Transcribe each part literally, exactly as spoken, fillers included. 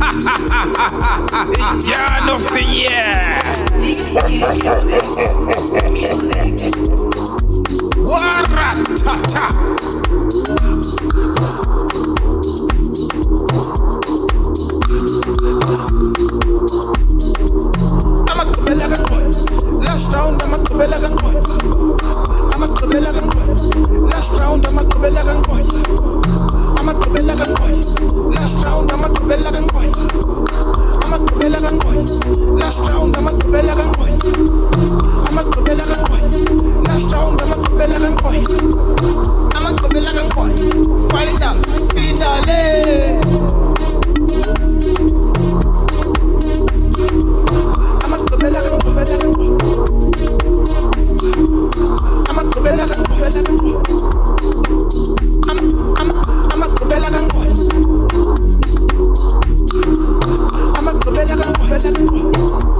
Yarn of the year. Waratata. I'm a Kabela Gankoy. Last round, I'm a Kabela Gankoy. I'm a Kabela Gankoy. Last round, I'm a Kabela Gankoy. I'm a Kabela Gankoy. Last round, I'm a Kabela Gankoy. I'm a Kabela Gankoy. Last round, I'm a Kabela Gankoy. I'm a Kabela Gankoy. Last round, I'm a Kabela Gankoy. I'm a Kabela Gankoy. Final, finale. I'm a Kabela Gankoy. I'm a Kabela Gankoy. I'm I'm I'm a Kabela Gankoy. I'm a Kabela Gankoy.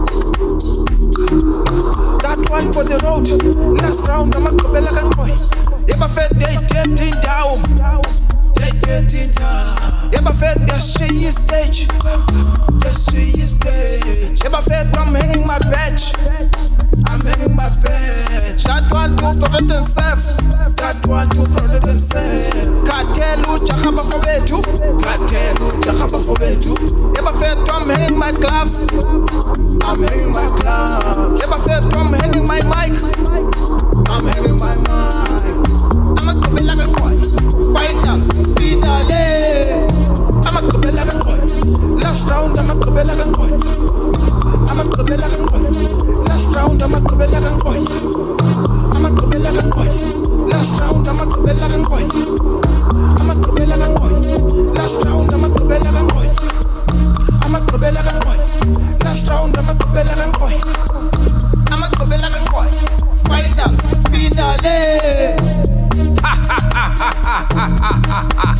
That one for the road. Last round, I'm a Kabela Gankoy. If I fed they thirteen down, they thirteen down. If I fed the she is stage, the she is stage. If I fed I'm hanging my badge, I'm hanging my badge. That one to protect themselves, that one to protect themselves. Katelu chakaba for betu, katelu chakaba for betu. If I fed I'm hanging my gloves, I'm hanging my gloves. If I fed I'm hanging my mic, I'm hanging my mic. I'm a Kabela Gankoy. Final, finale. I'm a Kabela Gankoy. Last round, I'm a Kabela Gankoy. I'm a Kabela Gankoy. Last round, I'm a Kabela Gankoy. I'm a Kabela Gankoy. Last round, I'm a Kabela Gankoy. I'm a Kabela Gankoy. Last round, I'm a Kabela Gankoy. I'm a Kabela Gankoy. Last round, I'm a Kabela Gankoy. I'm a Kabela Gankoy. Final, finale. Ha ha ha ha ha ha ha ha.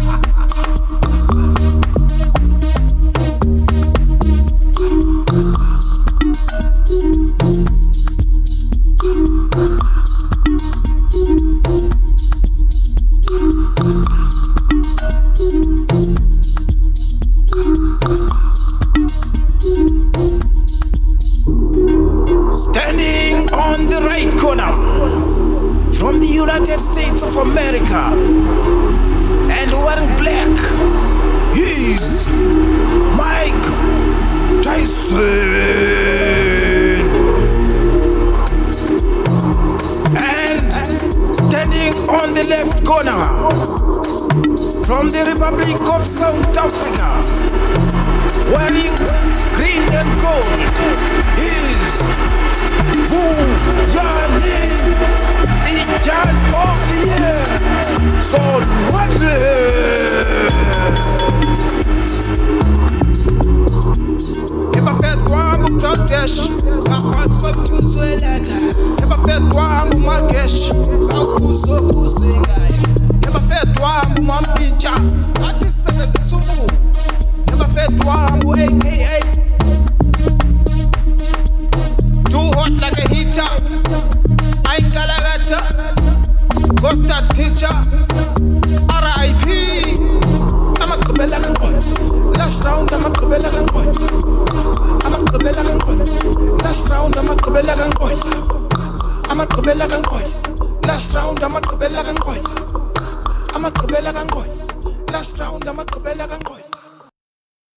Standing on the right corner from the United States of America and wearing black, he's Mike Tyson. And standing on the left corner from the Republic of South Africa, wearing green and gold, is Vuyani, the Yarn of the Year, Soul Wonder. If I felt wrong, protest, I can't stop to Zwelanga. If I felt wrong, Marrakesh, I'll Kuso Kusinga. If I felt wrong, Mampincha, I just said it's so.